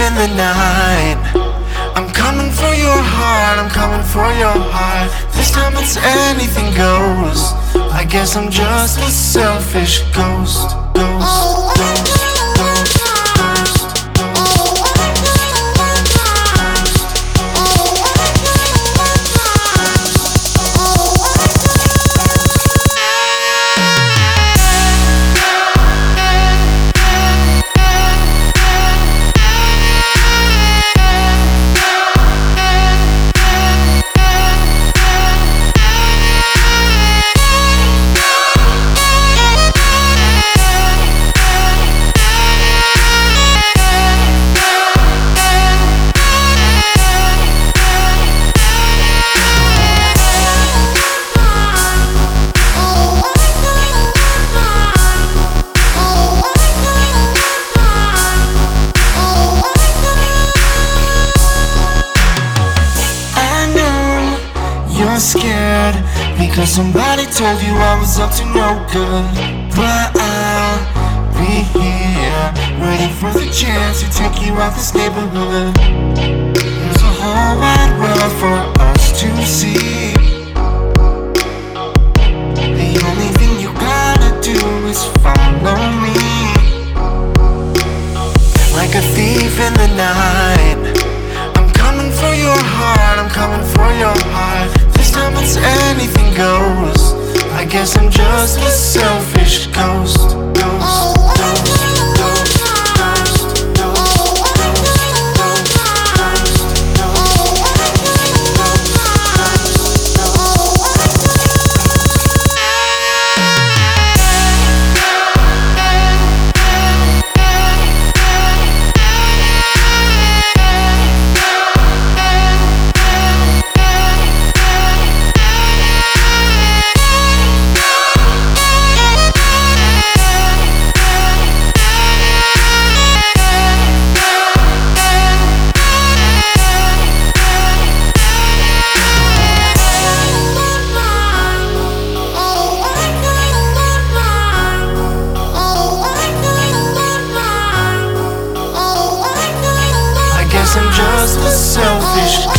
in the night. I'm coming for your heart, I'm coming for your heart. This time it's anything goes. I guess I'm just a selfish ghost. Ghost, ghost. You're scared because somebody told you I was up to no good. But I'll be here, waiting for the chance to take you out this neighborhood. There's a whole wide world for us to see. The only thing you gotta do is follow me. Like a thief in the night, I'm coming for your heart, I'm coming for your heart. This time it's anything goes. I guess I'm just a selfish ghost. Ghost, ghost, ghost. I'm just a selfish